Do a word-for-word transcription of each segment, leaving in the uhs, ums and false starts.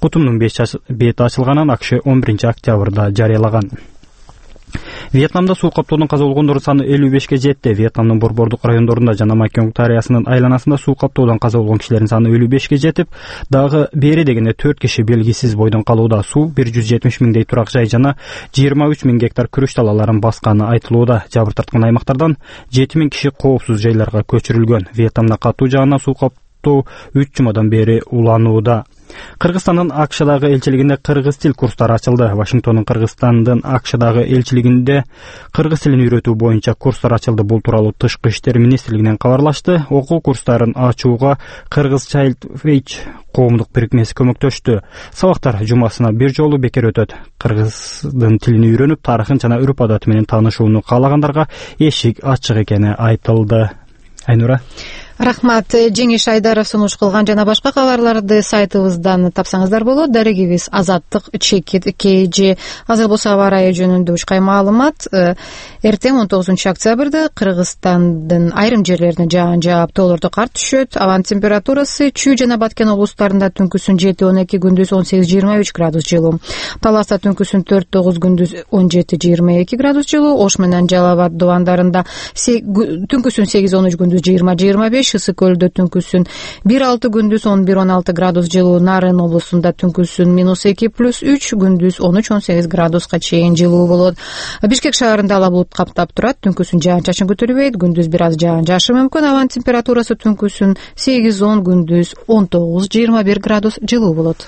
Кутумдун бети ачылганын АКШ он биринчи октябрда жарыялаган. Вьетнамда суу каптоодон каза болгондордун саны элүү бешке жетти. Вьетнамдын борбордук райондорунда жана Макеонг дарыясынын айланасында суу каптоодон каза болгон кишилердин саны элүү бешке жетип, дагы бери дегенде төрт киши белгисиз бойдон калууда. Суу бир жүз жетимиш миңдей турак жай жана жыйырма үч миң гектар күрүч талааларын басканы айтылууда. Жабыр тарткан аймактардан жети миң киши коопсуз жайларга көчүрүлгөн. Вьетнамда катуу жаагынан суу каптоо үч жумадан бери уланууда. Кыргызстандын АКШдагы элчилигинде кыргыз тил курстары ачылды. Вашингтондун Кыргызстандын АКШдагы элчилигинде кыргыз тилин үйрөтүү боюнча курстар ачылды. Бул тууралуу Тышкы иштер министрлигинен кабарлашты. Окуу курстарын ачууга Кыргыз Child Reach коомдук бирикмеси көмөктөштү. Сабактар жумасына бир жолу бекер өтөт. Кыргыздын тилин үйрөнүп, тарыхын жана үрп-адаты менен таанышууну каалагандарга эшик ачык экени айтылды. Айнура. Рахмат. Жеңиш Айдаров сунуш кылган жана башка кабарларды сайтыбыздан тапсаңыздар болот. Дарегибиз Азаттык чекит kg. Азыр болсо аба ырайы жөнүндө ушкай маалымат. Эртең он тогузунчу октябрда Кыргызстандын айрым жерлерине жаан жаап, тоолордо кар түшөт. Абанын температурасы Чүй жана Баткен облустарында түнкүсүн жети он эки, күндүз он сегиз жыйырма үч градус жылуу. Таласта түнкүсүн төрт тогуз, күндүз он жети жыйырма эки градус жылуу. Ош менен Жалал Абад дубандарында түнкүсүн сегиз он үч, күндүз жыйырма жыйырма беш. Ысык көлдө түнкүсүн бир алты, күндүз он бир он алты градус жылуу. Нарын облусунда түнкүсүн минус эки плюс үч, күндүз он үч он сегиз градуска чейин жылуу болот. Бишкек шаарында ала булут каптап турат. Түнкүсүн жаан-чачын көтөрбөйт, күндүз бир аз жаан жаашы мүмкүн. Абанын температурасы түнкүсүн сегиз он, күндүз он тогуз жыйырма бир градус жылуу болот.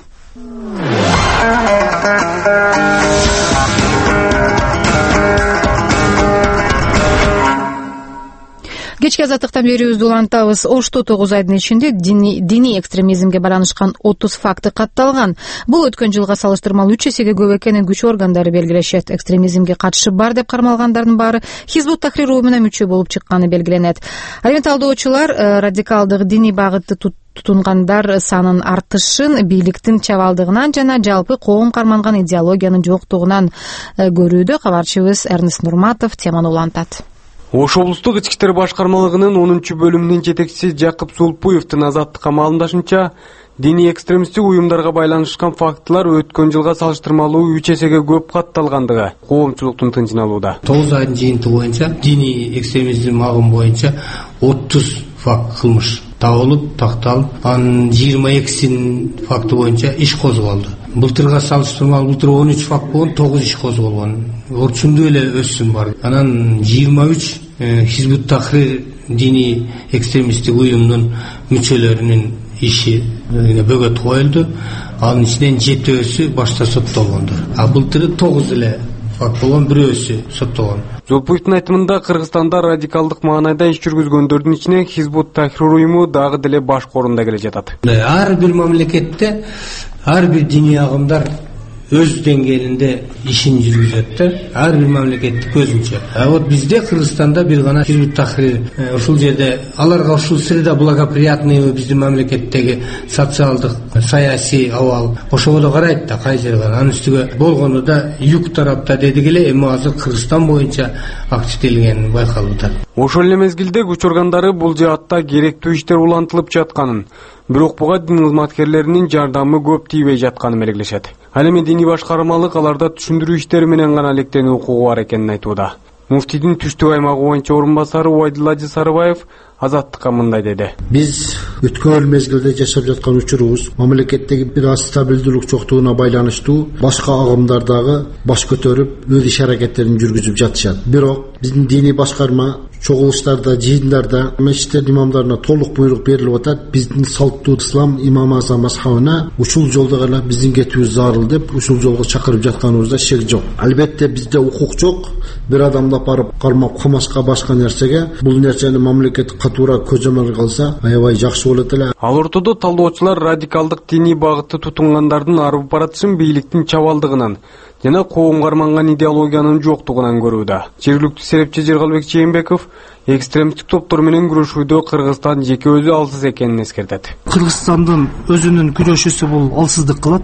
Кечки азаттыктан берүүбүздү улантабыз. Ошто тогуз айдын ичинде диний, диний экстремизмге байланышкан отуз факты катталган. Бул өткөн жылга салыштырмалуу үч эсеге көп экенин күч органдары белгилешет. Экстремизмге катышы бар деп кармалгандардын баары Хизбут Тахрир уюмуна мүчө болуп чыкканы белгиленет. Ал эми талдоочулар радикалдык диний багытты тутунгандар санын артышын бийликтин чабалдыгынан жана жалпы коом карманган идеологиянын жоктугунан көрүүдө. Кабарчыбыз Эрнест Нурматов теманы улантат. Ош облустук ички иштер башкармалыгынын онунчу бөлүмүнүн жетекчиси Жакып Сулпуевдин Азаттыкка маалымдашынча, диний экстремисттик уюмдарга байланышкан фактылар өткөн жылга салыштырмалуу үч эсеге көп катталгандыгы коомчулуктун тынчын алууда. тогуз айдын жыйынтыгы боюнча диний экстремизм агым боюнча отуз факт кылмыш табылып, такталып, анын жыйырма экисинин факты боюнча иш козголду. Былтырга салыштырмалуу былтыр он үч факт болгон, тогуз иш козголгон. Орчундуу эле өссүм бар. Анан жыйырма үч Хизбут Тахрир диний экстремисттик уюмдун мүчөлөрүнүн иши бөгөт коюлду. Анын ичинен жетөөсү башта соттолгондор. А былтыры тогуз эле факт болгон, бирөөсү соттолгон. Зулпуевдин айтымында Кыргызстанда радикалдык маанайда иш жүргүзгөндөрдүн ичинен Хизбут Тахрир уюму дагы деле баш корунда келе жатат. Ар бир мамлекетте ар бир диний агымдар өз деңгээлинде ишин жүргүзөт да, ар бир мамлекеттик өзүнчө. А вот бизде Кыргызстанда бир гана Хизбут Тахрир ушул жерде аларга ушул среда благоприятный биздин мамлекеттеги социалдык саясий абал ошого карайт да, кай жерге анын үстүгө болгону да юг тарапта дедик эле, эми азыр Кыргызстан боюнча активделген байкалып атат. Ошол эле мезгилде күч органдары бул жаатта керектүү иштер улантылып жатканын, бирок буга дин кызматкерлеринин жардамы көп тийбей жатканын белгилешет. Ал эми диний башкармалык аларда түшүндүрүү иштери менен гана электенүү укугу бар экенин айтууда. Муфтийдин түштүк аймагы боюнча орун басары Убайдулла Ажы Сарыбаев Азаттыкка мындай деди. Биз өткөн мезгилде жашап жаткан учурубуз мамлекеттеги бир аз стабилдүүлүк жоктугуна байланыштуу башка агымдардагы баш көтөрүп өз иш аракеттерин жүргүзүп жатышат. Бирок биздин диний башкарма чогулуштарда, жыйындарда мешиттердин имамдарына толук буйрук берилип атат. Биздин салттуу ислам имам азам мазхабына ушул жолдо гана биздин кетүүбүз зарыл деп ушул жолго чакырып жатканыбызда шек жок. Албетте бизде укук жок. Бир адамды барып кармап камашка башка нерсеге бул нерсени мамлекет катуура көзөмөл кылса аябай жакшы болот эле. Ал ортодо талдоочулар радикалдык диний багытты тутунгандардын арып баратышын бийликтин чабалдыгынан жана коом карманган идеологиянын жоктугунан көрүүдө. Жергиликтүү серепчи Жергалбек Чейинбеков экстремисттик топтор менен күрөшүүдө Кыргызстан жеке өзү алсыз экенин эскертет. Кыргызстандын өзүнүн күрөшүүсү бул алсыздык кылат.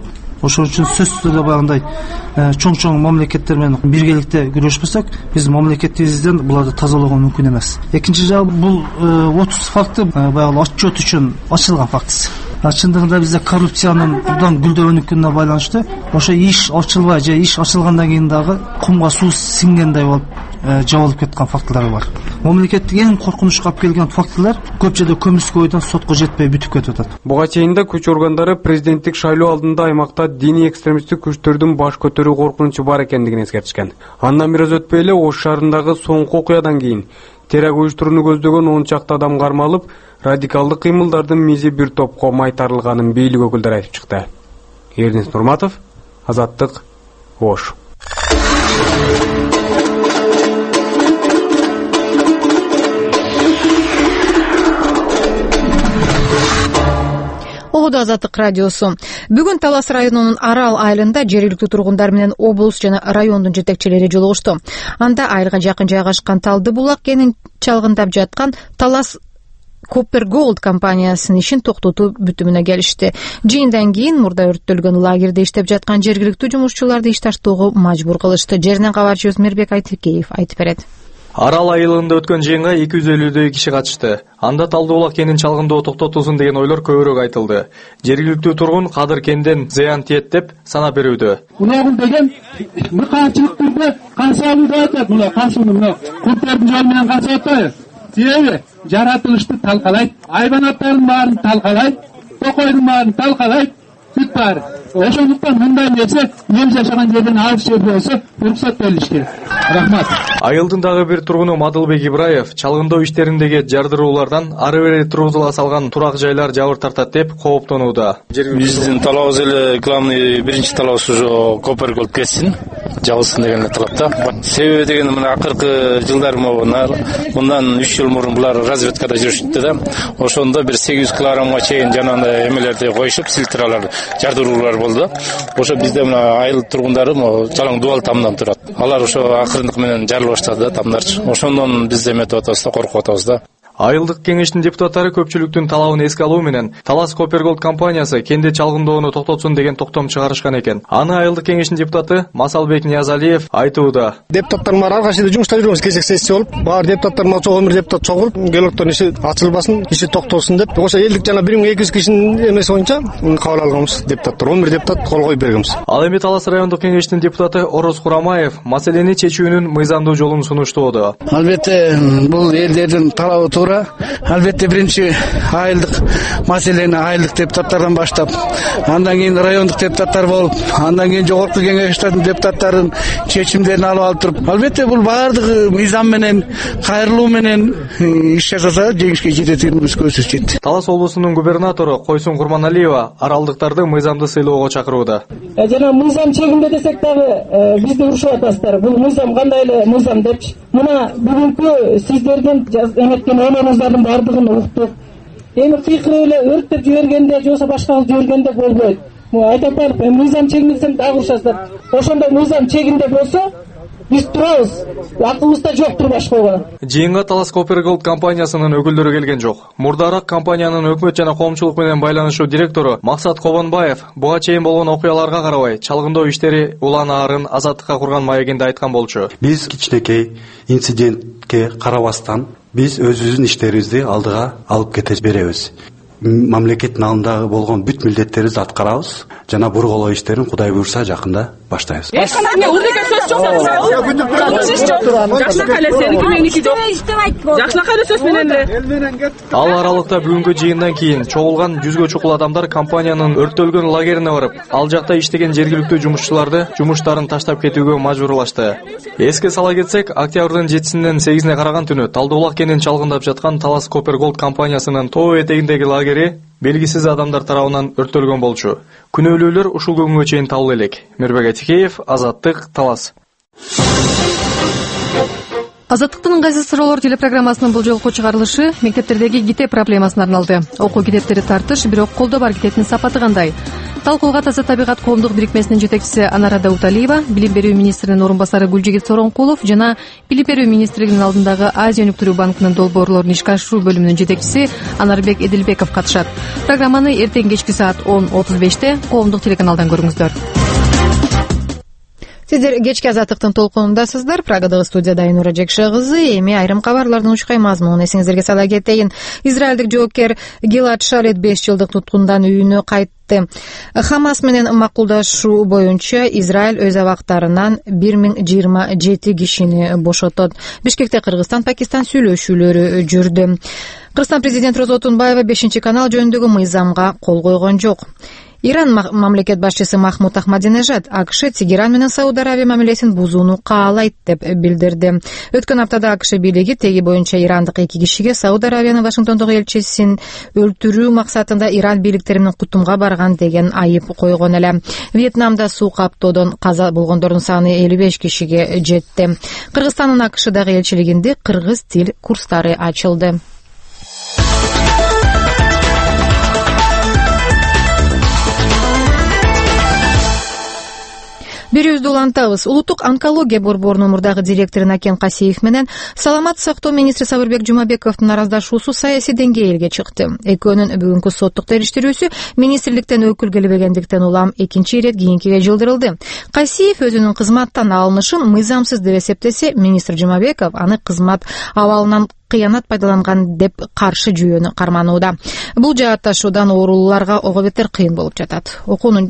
ошол үчүн сөзсүз түрдө баягындай чоң чоң мамлекеттер менен биргеликте күрөшпөсөк биздин мамлекетибизден буларды тазалоого мүмкүн эмес. Экинчи жагы бул отуз факты баягы отчет үчүн ачылган фактысы. Чындыгында бизде коррупциянын абдан гүлдөгөнүкүнө байланыштуу ошо иш ачылбай же иш ачылгандан кийин дагы кумга суу сиңгендей болуп жабылып кеткен фактылар бар. Мамлекеттик эң коркунучка алып келген фактылар көп жерде көмүскө бойдон сотко жетпей бүтүп кетип атат. Буга чейин да күч органдары президенттик шайлоо алдында аймакта диний экстремисттик күчтөрдүн баш көтөрүү коркунучу бар экендигин эскертишкен. Андан бир өз өтпөй эле Ош шаарындагы соңку окуядан кийин террор уюштурууну көздөгөн он чакты адам кармалып, радикалдык кыймылдардын мизи бир топко майтарылганын бийлик өкүлдөрү айтып чыкты. Эрнис Нурматов, Азаттык, Ош. Огуду Азаттык радиосу. Бүгүн Талас районунун Арал айылында жергиликтүү тургундар менен облус жана райондун жетекчилери жолугушту. Анда айылга жакын жайгашкан Талды булак кенин чалгындап жаткан Талас Copper Gold компаниясынын ишин токтотуу бүтүмүнө келишти. Жыйындан кийин мурда өрттөлгөн лагерде иштеп жаткан жергиликтүү жумушчуларды иш таштоого мажбур кылышты. Жеринен кабарчыбыз Мирбек Айтыкеев айтып берет. Арал айылында өткөн жыйынга эки жүз элүүдөй киши катышты. Анда Талды булак кенин чалгындоо токтотулсун деген ойлор көбүрөөк айтылды. Жергиликтүү тургун Кадыр кенден зыян тиет деп санап берүүдө. Мунагыл деген мыкаачылыктарды каршы алууду айтат. Мына каршыны мына курттардын жолу менен каршы атпайбы? Себеби жаратылышты талкалайт, айбанаттардын баарын талкалайт, токойдун баарын талкалайт, бүт баары. Ошондуктан мындай нерсе эл жашаган жерден алыс жерде болсо уруксат берилиш керек. Рахмат. Айылдын дагы бир тургуну Мадылбек Ибраев чалгындоо иштериндеги жардыруулардан ары бери тургузула салган турак жайлар жабыр тартат деп кооптонууда. Биздин талабыбыз эле главный биринчи талабыбыз уже Copper Gold кетсин, жабылсын деген талапта. Себеби деген мына акыркы жылдар мындан үч жыл мурун булар разведкада жүрүштү да. Ошондо бир сегиз жүз килограммга чейин жанагындай эмелерди коюшуп, силтралар, жардыруулар болду. Ошо бизде мына айыл тургундары жалаң дубал тамдан турат. Алар ошо акырындык менен жарыла баштады да тамдарчы. Ошондон биз эметип атабыз да, коркуп атабыз да. Айылдык кеңештин депутаттары көпчүлүктүн талабын эске алуу менен Талас Copper Gold компаниясы кенде чалгындоону токтотсун деген токтом чыгарышкан экен. Аны айылдык кеңештин депутаты Масалбек Ниязалиев айтууда. Депутаттар мар ар кайсы жумуштар жүрөбүз, кезек сессия болуп, баары депутаттар мал чогуу өмүр депутат чогулуп, келоктон иши ачылбасын, иши токтолсун деп, ошо элдик жана бир миң эки жүз кишинин эмеси боюнча кабыл алганбыз депутаттар, он бир депутат кол коюп бергенбиз. Ал эми Талас райондук кеңештин депутаты Ороз Курамаев маселени чечүүнүн мыйзамдуу жолун сунуштоодо. Албетте бул элдердин талабы туура. Албетте биринчи айылдык маселени айылдык депутаттардан баштап, андан кийин райондук депутаттар болуп, андан кийин жогорку кеңештин депутаттарынын чечимдерин алып алып туруп, албетте бул баардыгы мыйзам менен, кайрылуу менен иш жасаса жеңишке жететинибиз көзсүз жетти. Талас облусунун губернатору Койсун Курманалиева аралдыктарды мыйзамды сыйлоого чакырууда. Жана мыйзам чегинде десек дагы бизди урушуп атасыздар. Бул мыйзам кандай эле мыйзам депчи. Мына бүгүнкү сиздердин эметкен ойлоруңуздардын бардыгын уктук. Эми кыйкырып эле өрттөп жибергенде же болбосо башка кылып жибергенде болбойт. Айтып атып, мыйзам чегинде десем дагы урушасыздар. Ошондой мыйзам чегинде болсо биз турабыз. Акылыбызда жоктур башка болгон. Жыйынга Талас Copper Gold компаниясынын өкүлдөрү келген жок. Мурдараак компаниянын өкмөт жана коомчулук менен байланышуу директору Максат Кобонбаев буга чейин болгон окуяларга карабай чалгындоо иштери улан аарын Азаттыкка курган маегинде айткан болчу. Биз кичинекей инцидентке карабастан биз өзүбүздүн иштерибизди алдыга алып кете беребиз. Мамлекеттин алдындагы болгон бүт милдеттерибизди аткарабыз жана бурголоо иштерин Кудай буйрса жакында баштайбыз. Ал аралыкта бүгүнкү жыйындан кийин чогулган жүзгө чукул адамдар компаниянын өрттөлгөн лагерине барып, ал жакта иштеген жергиликтүү жумушчуларды жумуштарын таштап кетүүгө мажбурлашты. Эске сала кетсек, октябрдын жетисинен сегизине караган түнү Талды булак кенин чалгындап жаткан Талас Copper Gold компаниясынын тоо этегиндеги лагери белгисиз адамдар тарабынан өрттөлгөн болчу. Күнөөлүүлөр ушул күнгө чейин табыла элек. Мирбек Айтыкеев, Азаттык, Талас. Азаттыктын ыңгайсыз суроолор телепрограммасынын бул жолку чыгарылышы мектептердеги китеп проблемасына арналды. Окуу китептери тартыш, бирок колдо бар китептин сапаты кандай? талкууга таза табигат коомдук бирикмесинин жетекчиси Анара Дауталиева, билим берүү министринин орун басары Гүлжигит Соронкулов жана билим берүү министрлигинин алдындагы Азия өнүктүрүү банкынын долбоорлорун ишке ашыруу бөлүмүнүн жетекчиси Анарбек Эдилбеков катышат. Программаны эртең кечки саат он отуз беште коомдук телеканалдан көрүңүздөр. Сиздер кечки азаттыктын толкунундасыздар. Прагадагы студияда Айнура Жекше кызы. Эми айрым кабарлардын учкай мазмунун эсиңиздерге сала кетейин. Израилдик жоокер Гилад Шалет беш жылдык туткундан үйүнө кайтты. Хамас менен макулдашуу боюнча Израиль өз абактарынан бир миң жыйырма жети кишини бошотот. Бишкекте Кыргызстан Пакистан сүйлөшүүлөрү жүрдү. Кыргызстан президенти Роза Отунбаева бешинчи канал жөнүндөгү мыйзамга кол койгон жок. Иран мамлекет башчысы Махмуд Ахмадинежад АКШ Тегеран менен Сауд Арабия мамилесин бузууну каалайт деп билдирди. Өткөн аптада АКШ бийлиги теги боюнча ирандык эки кишиге Сауд Арабиянын Вашингтондогу элчисин өлтүрүү максатында Иран бийликтери менен кутумга барган деген айып койгон эле. Вьетнамда суу каптоодон каза болгондордун саны элүү беш кишиге жетти. Кыргызстандын АКШдагы элчилигинде кыргыз тил курстары ачылды. Берүүбүздү улантабыз. Улуттук онкология борборунун мурдагы директору Накен Касиев менен саламаттык сактоо министри Сабырбек Жумабековдун араздашуусу саясий деңгээлге чыкты. Экөөнүн бүгүнкү соттук териштирүүсү министрликтен өкүл келбегендиктен улам экинчи ирет кийинкиге жылдырылды. Касиев өзүнүн кызматтан алынышын мыйзамсыз деп эсептесе, министр Жумабеков аны кызмат абалынан кыянат пайдаланган деп каршы жүйөнү карманууда. Бул жаатташуудан оорулууларга ого бетер кыйын болуп жатат. Окуунун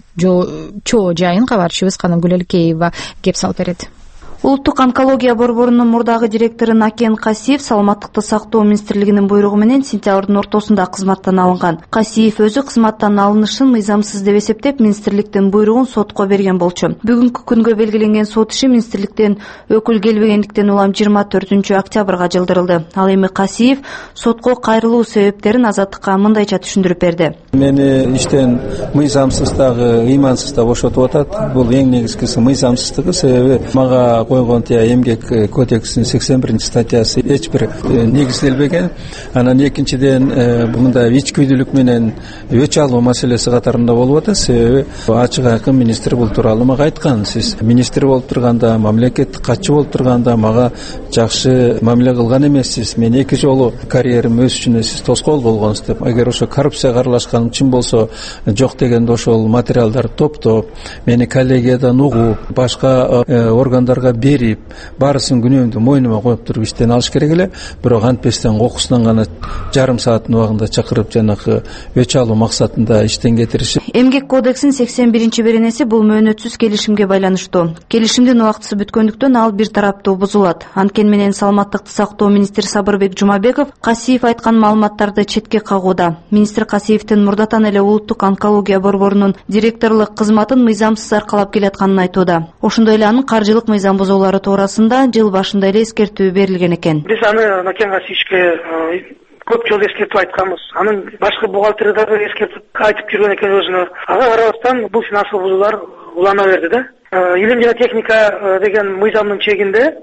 чоо жайын кабарчыбыз Канамгүл Элкеева кеп салып берет. Улуттук онкология борборунун мурдагы директору Накен Касиев саламаттыкты сактоо министрлигинин буйругу менен сентябрдын ортосунда кызматтан алынган. Касиев өзү кызматтан алынышын мыйзамсыз деп эсептеп, министрликтин буйругун сотко берген болчу. Бүгүнкү күнгө белгиленген сот иши министрликтен өкүл келбегендиктен улам жыйырма төртүнчү октябрга жылдырылды. Ал эми Касиев сотко кайрылуу себептерин азаттыкка мындайча түшүндүрүп берди. Мени иштен мыйзамсыз дагы, ыймансыз да бошотуп атат. Бул эң негизгиси мыйзамсыздыгы, себеби мага койгон тия эмгек кодексинин сексен биринчи статьясы эч бир негизделбеген. Анан экинчиден мындай ичкүйдүүлүк менен өч алуу маселеси катарында болуп атат. Себеби ачык айкын министр бул тууралуу мага айткан. Сиз министр болуп турганда, мамлекеттик катчы болуп турганда мага жакшы мамиле кылган эмессиз. Мен эки жолу карьерим өсүшүнө сиз тоскоол болгонсуз деп. Эгер ошо коррупцияга аралашкан чын болсо, жок дегенде ошол материалдарды топтоп, мени коллегиядан угуп, башка органдарга берип, барысын күнөөмдү мойнума коюп туруп иштен алыш керек эле. Бирок антпестен кокусунан гана жарым сааттын убагында чакырып жанагы өч алуу максатында иштен кетириши. Эмгек кодексинин сексен биринчи беренеси бул мөөнөтсүз келишимге байланыштуу. Келишимдин убактысы бүткөндүктөн ал бир тараптуу бузулат. Анткени менен саламаттыкты сактоо министри Сабырбек Жумабеков Касиев айткан маалыматтарды четке кагууда. Министр Касиевдин мурдатан эле улуттук онкология борборунун директорлук кызматын мыйзамсыз аркалап келатканын айтууда. Ошондой эле анын каржылык мыйзам бузуулары туурасында жыл башында эле эскертүү берилген экен. Биз аны Накен Касиевке көп жолу эскертип айтканбыз. Анын башкы бухгалтери дагы эскертип айтып жүргөн экен өзүнө. Ага карабастан бул финансылык бузуулар улана берди да. Илим жана техника деген мыйзамдын чегинде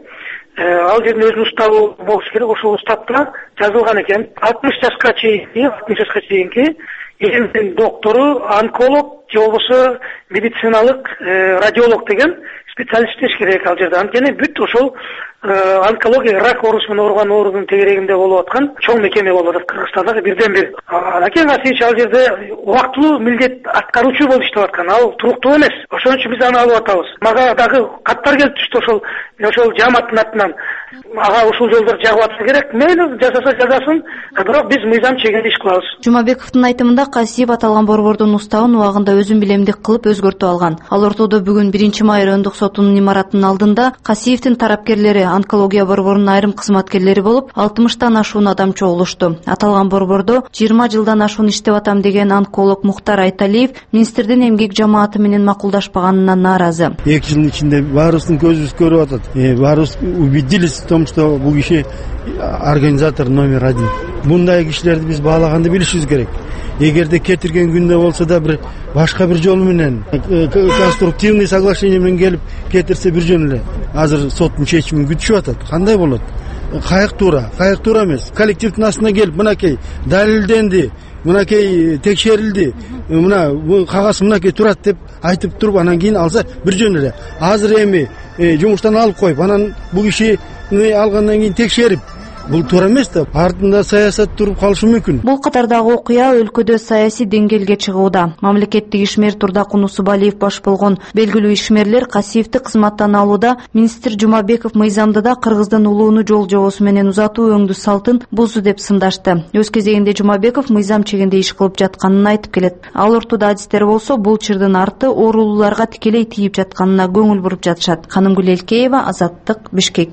ал жердин өзүнүн уставы болуш керек. Ошол уставда жазылган экен. алтымыш жашка чейинки, алтымыш жашка чейинки илимдин доктору, онколог же болбосо медициналык радиолог деген специалист иштеш керек ал жерде. Анткени бүт ошол онкология, рак оорусу менен ооруган оорунун тегерегинде болуп аткан чоң мекеме болуп атат Кыргызстандагы бирден бир. Накен Касиевич ал жерде убактылуу милдет аткаруучу болуп иштеп аткан. Ал туруктуу эмес. Ошон үчүн биз аны алып атабыз. Мага дагы каттар келип түштү ошол ошол жамааттын атынан. Ага ушул жолдор жагып атса керек. Мейли жасаса жазасын, бирок биз мыйзам чегинде иш кылабыз. Жумабековдун айтымында Касиев аталган борбордун уставын убагында өзүн билемдик кылып өзгөртүп алган. Ал ортодо бүгүн биринчи май райондук сотунун имаратынын алдында Касиевдин тарапкерлери онкология борборунун айрым кызматкерлери болуп, алтымыштан ашуун адам чогулушту. Аталган борбордо жыйырма жылдан ашуун иштеп атам деген онколог Мухтар Айталиев министрдин эмгек жамааты менен макулдашпаганынан нааразы. эки жылдын ичинде баарыбыздын көзүбүз көрүп атат. Баарыбыз убедились в том, что бул киши организатор номер один. Мындай кишилерди биз баалаганды билишибиз керек. Эгерде кетирген күндө болсо да бир башка бир жол менен конструктивный соглашение менен келип кетирсе бир жөн эле. Азыр соттун чечимин күтүшүп атат. Кандай болот? Каяк туура, каяк туура эмес. Коллективдин астына келип, мынакей далилденди, мынакей текшерилди, мына бул кагаз мынакей турат деп айтып туруп анан кийин алса бир жөн эле. Азыр эми жумуштан алып коюп, анан бул кишини алгандан кийин текшерип, бул туура эмес да. Артында саясат туруп калышы мүмкүн. Бул катардагы окуя өлкөдө саясий деңгээлге чыгууда. Мамлекеттик ишмер Турдакун Усубалиев баш болгон белгилүү ишмерлер Касиевди кызматтан алууда министр Жумабеков мыйзамды да Кыргыздын улууну жол жобосу менен узатуу өңдүү салтын бузду деп сындашты. Өз кезегинде Жумабеков мыйзам чегинде иш кылып жатканын айтып келет. Ал ортодо адистер болсо бул чырдын арты оорулууларга тикелей тийип жатканына көңүл буруп жатышат. Канымгүл Элкеева, Азаттык, Бишкек.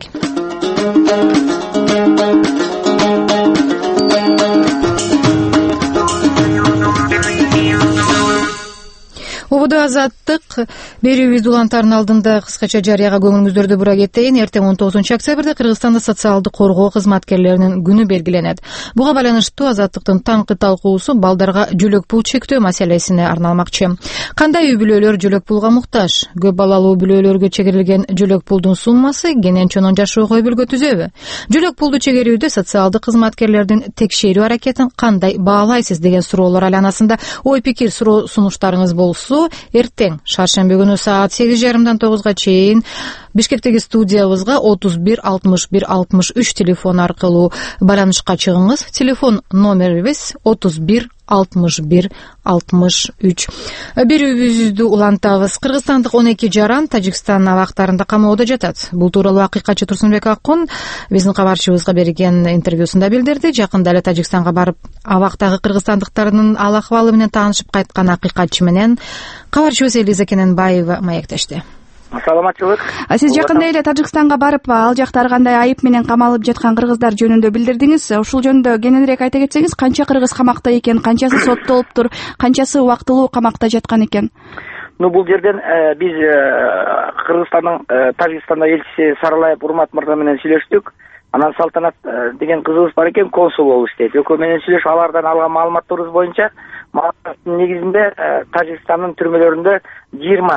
Ободо Азаттык берүүбүздү улантардын алдында кыскача жарыяга көңүлүңүздөрдү бура кетейин. Эртең он тогузунчу октябрда Кыргызстанда социалдык коргоо кызматкерлеринин күнү белгиленет. Буга байланыштуу Азаттыктын таңкы талкуусу балдарга жөлөк пул чектөө маселесине арналмакчы. Кандай үй бүлөлөр жөлөк пулга муктаж? Көп балалуу бүлөлөргө чегерилген жөлөк пулдун суммасы кенен чонон жашоого ой бөлгө түзөбү? Жөлөк пулду чегерүүдө социалдык кызматкерлердин текшерүү аракетин кандай баалайсыз деген суроолор айланасында ой пикир суроо сунуштарыңыз болсо, эртең шаршемби күнү саат сегиз жарымдан тогузга чейин Бишкектеги студиябызга отуз бир алтымыш бир алтымыш үч телефон аркылуу байланышка чыгыңыз. Телефон номерибиз отуз бир алтымыш бир алтымыш үч. Берүүбүздү улантабыз. Кыргызстандык он эки жаран Тажикстан абактарында камоодо жатат. Бул тууралуу акыйкатчы Турсунбек Аккун биздин кабарчыбызга берген интервьюсунда билдирди. Жакында эле Тажикстанга барып, абактагы кыргызстандыктардын ал акыбалы менен таанышып кайткан акыйкатчы менен кабарчыбыз Элиза Кененбаева маектешти. Саламатчылык. Сиз жакында эле Тажикстанга барып, ал жакта ар кандай айып менен камалып жаткан кыргыздар жөнүндө билдирдиңиз. Ушул жөнүндө кененирээк айта кетсеңиз, канча кыргыз камакта экен, канчасы соттолуптур, канчасы убактылуу камакта жаткан экен? Ну, бул жерден биз Кыргызстандын Тажикстанда элчиси Саралаев Урмат мырза менен сүйлөштүк. Анан Салтанат деген кызыбыз бар экен, консул болуп иштейт. Экөө менен сүйлөшүп, алардан алган маалыматтарыбыз боюнча, маалыматтын негизинде Тажикстандын түрмөлөрүндө жыйырма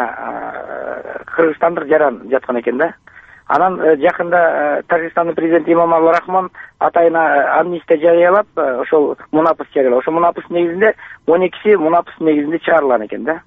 кыргызстандык жаран жаткан экен да. Анан жакында Тажикстандын президенти Эмомали Рахмон атайын амнистия жарыялап, ошол мунапыс жарыялап. Ошол мунапыс негизинде он экиси мунапыс негизинде чыгарылган экен да.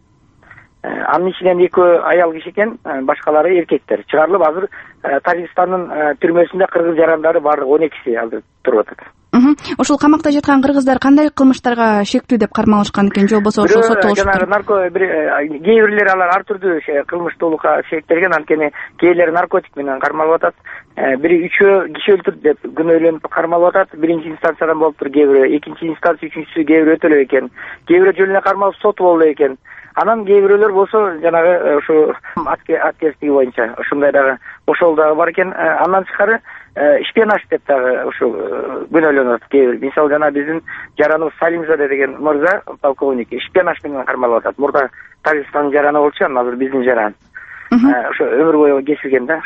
Анын ичинен экөө аял киши экен, башкалары эркектер. Чыгарылып, азыр Тажикстандын түрмөсүндө кыргыз жарандары баардыгы он экиси азыр туруп атат. Ошол камакта жаткан кыргыздар кандай кылмыштарга шектүү деп кармалышкан экен, же болбосо ошол соттолушту? Жанагы нарко кээ бирлери алар ар түрдүү кылмыштуулукка шектелген, анткени кээрлери наркотик менен кармалып атат. Бири үчөө киши өлтүрдү деп күнөөлөнүп кармалып атат. Биринчи инстанциядан болуптур, кээ бири экинчи инстанция, үчүнчүсү кээ бири өтөлөп экен. Кээ бири жөн эле кармалып соту болду экен. Анан кээ бирөөлөр болсо жанагы ушу аткерстиги боюнча ушундай дагы ошол дагы бар экен. Андан тышкары шпионаж деп дагы ушу күнөөлөнүп атат кээ бир. Мисалы жана биздин жараныбыз Салимзаде деген мырза, полковник, шпионаж менен кармалып атат. Мурда Тажикстандын жараны болчу, анан азыр биздин жаран. Ошо өмүр бою кесилген да.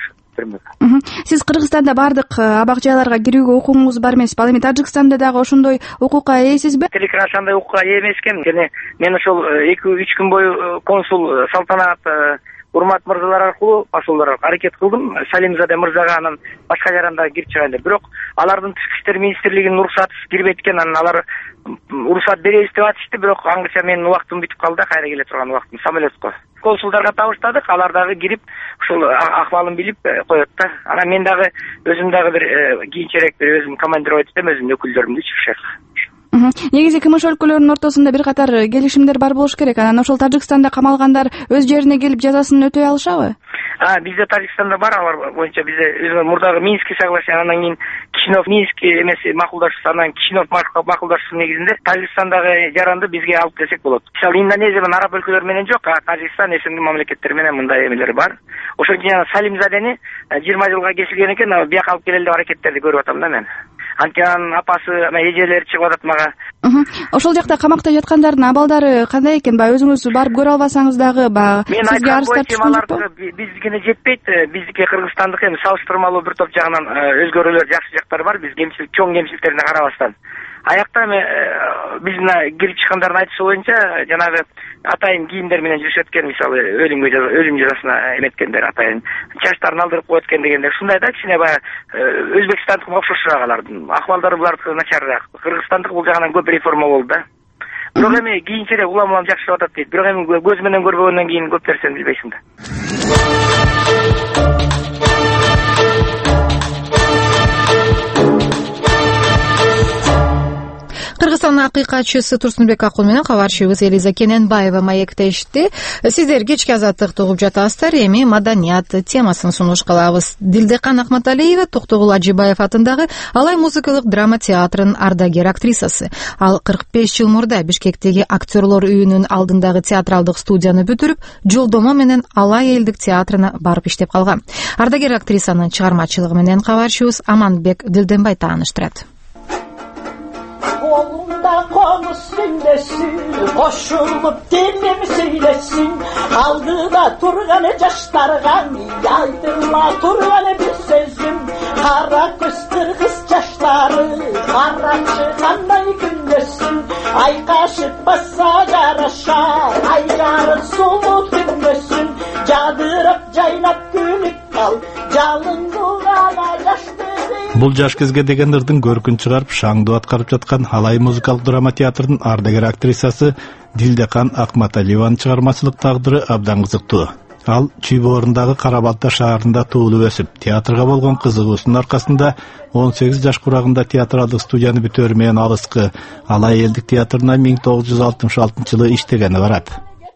Сиз Кыргызстанда бардык абак жайларга кирүүгө укугуңуз бар эмес. Ал эми Тажикстанда дагы ошондой укукка ээсизби? Тилекер ошондой укукка ээ эмес экен. Кene мен ошол эки үч күн бою консул Салтанат Урмат мырзалар аркылуу ошолор аракет кылдым. Салимзаде мырзага анан башка жарандарды кирип чыгайын деп. Бирок алардын тышкы иштер министрлигинин уруксатысыз кирбейт экен. Анан алар уруксат беребиз деп атышты, бирок аңгыча менин убактым бүтүп калды, кайра келе турган убактым самолетко. Консулдарга табыштадык, алар дагы кирип ушул акыбалын билип коет да. Анан мен дагы өзүм дагы бир кийинчерээк бир өзүм командировать этем, өзүмдүн өкүлдөрүмдү чыгышат. Негизи КМШ өлкөлөрүнүн ортосунда бир катар келишимдер бар болуш керек. Анан ошол Тажикстанда камалгандар өз жерине келип жазасын өтөй алышабы? А, бизде Тажикстанда бар, алар боюнча бизде өзү мурдагы Минский соглашение, анан кийин Кишинев Минский эмеси макулдашуусу, анан Кишинев макулдашуусу негизинде Тажикстандагы жаранды бизге алып келсек болот. Мисалы Индонезия менен араб өлкөлөр менен жок, а Тажикстан эсенгин мамлекеттер менен мындай эмелер бар. Ошон үчүн Салимзадени жыйырма жылга кесилген экен, бияка алып келели деп аракеттерди көрүп атам да мен. Анткени апасы, эжелери чыгып атат мага. Ошол жакта камакта жаткандардын абалдары кандай экен? Баягы өзүңүз барып көрө албасаңыз дагы, баягы сизге арыздар түшкөн жокпу? Биздикине жетпейт. Биздики Кыргызстандык эми салыштырмалуу бир топ жагынан өзгөрүүлөр, жакшы жактары бар. Биз кемчилик, чоң кемчиликтерине карабастан. Аякта эми биздин кирип чыккандардын айтышы боюнча жанагы атайын кийимдер менен жүрүшөт экен, мисалы өлүмгө жаза, өлүм жазасына эметкендер, атайын чачтарын алдырып коет экен дегендер. Ушундай да, кичине баягы өзбекстандыкка окшошураак алардын. Акыбалдары булардыкы начарыраак. Кыргызстандык бул жагынан көп реформа болду да. бирок эми кийинчерээк улам улам жакшырып атат дейт. Бирок эми көз менен көрбөгөндөн кийин көп нерсени билбейсиң да. Кыргызстандын акыйкатчысы Турсунбек Акул менен кабарчыбыз Элиза Кененбаева маектешти. Сиздер кечки азаттыкты угуп жатасыздар. Эми маданият темасын сунуш кылабыз. Дилдекан Акматалиева Токтогул Ажибаев атындагы Алай музыкалык драма театрынын ардагер актрисасы. Ал кырк беш жыл мурда Бишкектеги актерлор үйүнүн алдындагы театралдык студияны бүтүрүп, жолдомо менен Алай элдик театрына барып иштеп калган. Ардагер актрисанын чыгармачылыгы менен кабарчыбыз Аманбек Дилденбай тааныштырат. Kolunda konus dinlesin, koşulup dinlemi söylesin. Aldıda turganı caştargan, yaydırma turganı bir sözüm. Kara göz kırgız caşları, kara çıkanday günlesin. Ay kaşık bassa yaraşar, ay yarın soğuk dinlesin. Cadırıp caynap gülüp kal, calın durana yaşlı. Бул жаш кезге деген ырдын көркүн чыгарып, шаңдуу аткарып жаткан Алай музыкалык драма театрынын ардагер актрисасы Дилдекан Акматалиеванын чыгармачылык тагдыры абдан кызыктуу. Ал Чүй-Боорундагы Кара-Балта шаарында туулуп өсүп, театрга болгон кызыгуусунун аркасында он сегиз жаш курагында театралдык студияны бүтөөрү менен алыскы Алай элдик театрына миң тогуз жүз алтымыш алтынчы жылы иштегени барат.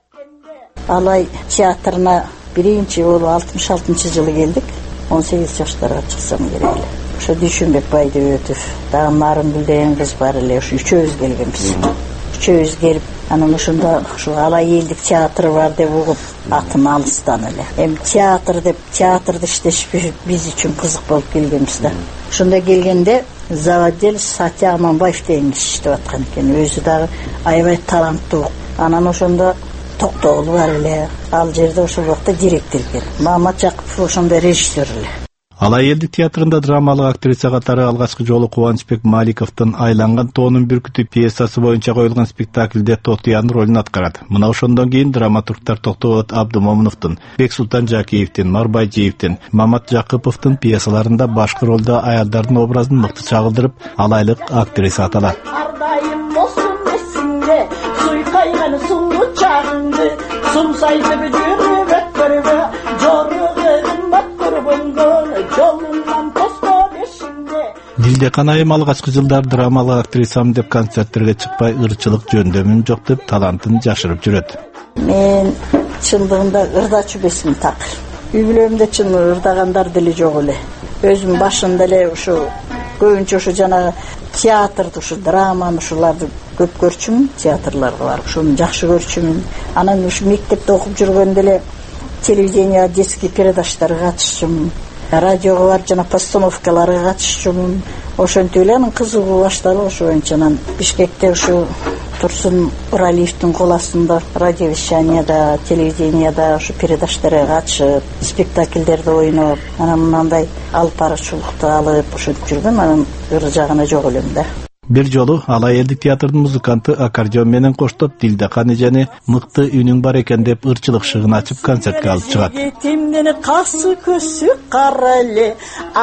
Алай театрына биринчи болуп алтымыш алтынчы жылы келдик. он сегиз жаштарга чыксам керек эле. Ошо Дүйшүнбек Байдыбеков, дагы Нарымгүл деген кыз бар эле, ошо үчөөбүз келгенбиз. Үчөөбүз келип, анан ошондо ушу Алай элдик театры бар деп угуп, атын алыстан эле. Эми театр деп, театрды иштеш биз үчүн кызык болуп келгенбиз да. Ошондо келгенде заводил Сатя Аманбаев деген киши иштеп аткан экен. Өзү дагы аябай таланттуу. Анан ошондо Токтогул бар эле. Ал жерде ошол убакта директор экен. Мамат Жакупов ошондо режиссер эле. Алай элдик театрында драмалык актриса катары алгачкы жолу Кубанычбек Маликовдун Айланган тоонун бүркүтү пьесасы боюнча коюлган спектакльде Тотуянын ролун аткарат. Мына ошондон кийин драматургтар Токтобот Абдымомуновдун, Бексултан Жакиевдин, Марбайжиевдин, Мамат Жакыповдун пьесаларында башкы ролдо аялдардын образын мыкты чагылдырып, алайлык актриса аталат. Ардайым болсун эсиңде, суйкайган сулуу чагыңды, сумсайтып жүрүп өткөрбө, жоругун баткырбондон, жолунан тоско бешинде. Дилдекан айым алгачкы жылдар драмалык актрисам деп концерттерге чыкпай, ырчылык жөндөмүм жок деп талантын жашырып жүрөт. Мен чындыгында ырдачу бесим такыр. Үй бүлөмдө чын ырдагандар деле жок эле. Өзүм башында эле ушу көбүнчө ушу жанагы театрды, ушу драманы, ушуларды көп көрчүмүн, театрларга барып, ушуну жакшы көрчүмүн. Анан ушу мектепте окуп жүргөндө эле телевидение, детский передачаларга катышчумун. Радиого бар жана постановкаларга катышчумун. Ошентип эле анын кызыгуу башталып, ошо боюнча анан Бишкекте ушу Турсун Уралиевдин кол астында радиовещанияда, телевидениеда ушу передачаларга катышып, спектакльдерди ойноп, анан мындай алып баруучулукту алып ошентип жүргөм, анан ыр жагына жок элем да. Бир жолу Алай элдик театрдын музыканты аккордеон менен коштоп Дилдекан эжени мыкты үнүң бар экен деп ырчылык шыгын ачып концертке алып чыгат. Жетимдин касы көсү кара эле,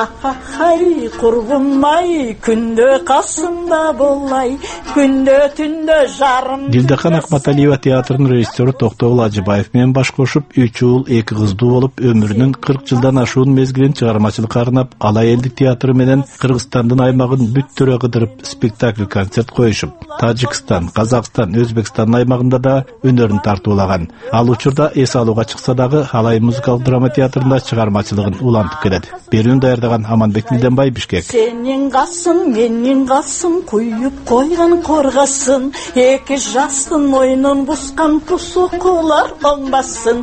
ахахай курбумай, күндө касымда болай, күндө түндө жарым. Дилдекан Акматалиева театрынын режиссеру Токтогул Ажибаев менен баш кошуп, үч уул эки кыздуу болуп, өмүрүнүн кырк жылдан ашуун мезгилин чыгармачылыкка арнап, Алай элдик театры менен Кыргызстандын аймагын бүт төрө кыдырып спектакль концерт коюшуп, Тажикстан, Казакстан, Өзбекстан аймагында да өнөрүн тартуулаган. Ал учурда эс алууга чыкса дагы Алай музыкалык драма театрында чыгармачылыгын улантып келет. Берүүнү даярдаган Аманбек Дилденбай, Бишкек. Сенин касың, менин касың, куюп койгон коргасын, эки жастын ойнун бускан пусукулар оңбасын.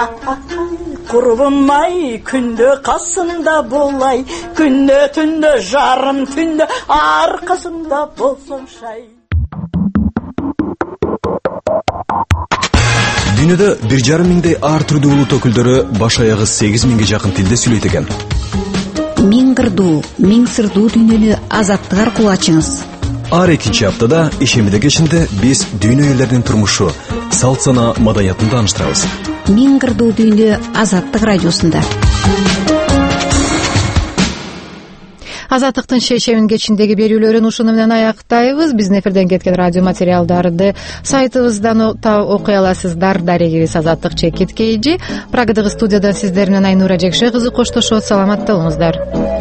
Курбумай, күндө касымда болай, күндө түндө жарым, түндө аркасында болсоң шай. Дүйнөдө бир жарым миңдей ар түрдүү улут өкүлдөрү баш аягы сегиз миңге жакын тилде сүйлөйт экен. Миң кырдуу, миң сырдуу дүйнөнү азаттык аркылуу ачыңыз. Ар экинчи аптада ишемиде кечинде биз дүйнө элдеринин турмушу, салт сана, маданиятын тааныштырабыз. Миң кырдуу дүйнө азаттык радиосунда. Азаттыктын шешемин кечиндеги берүүлөрүн ушуну менен аяктайбыз. Биздин эфирден кеткен радио материалдарды сайтыбыздан окуй аласыздар. Дарегибиз Азаттык чекит kg. Прагадагы студиядан сиздер менен Айнура Жекше кызы коштошот. Саламатта болуңуздар.